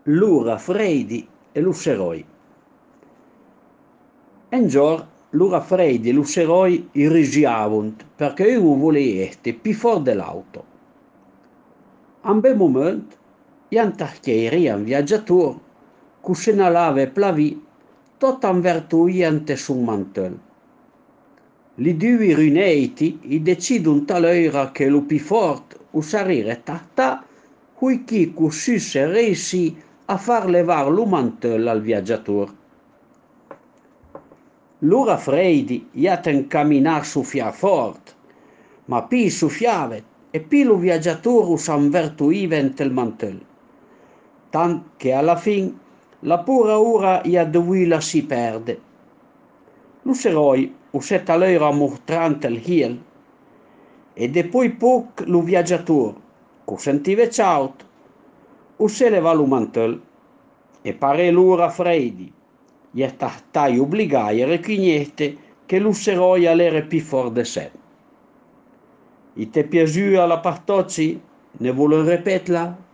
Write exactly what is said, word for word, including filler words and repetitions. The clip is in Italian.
Lura Freidi e Lusseroi. Un giorno Lura Freidi e Lusseroi risiavunt perché uno voleva essere più forte dell'auto. A un bel momento, ian tarchieri un viaggiatore che se ne lava plavì tot invertuiante sul mantello. Li due riuniti i decidono talora che lo più forte usare tartà poiché così si riesce a far levare lo mantello al viaggiatore. Lura Freidi iat incamminar soffiar forte, ma più soffiava e più lo viaggiatore s'invertuiva il mantello. Tant che alla fin la pura ora ia dovuta si perde. Lusseroi usetta l'ora mostrante il hiel e dopo poco lo viaggiatore, che sentiva ciaut, usse leva lo mantello e pare l'ora Freidi gli stai obbligai a riconoscere che Lusseroi era più forte di sé. I te piaciuta la partocci? Ne vuole ripeterla?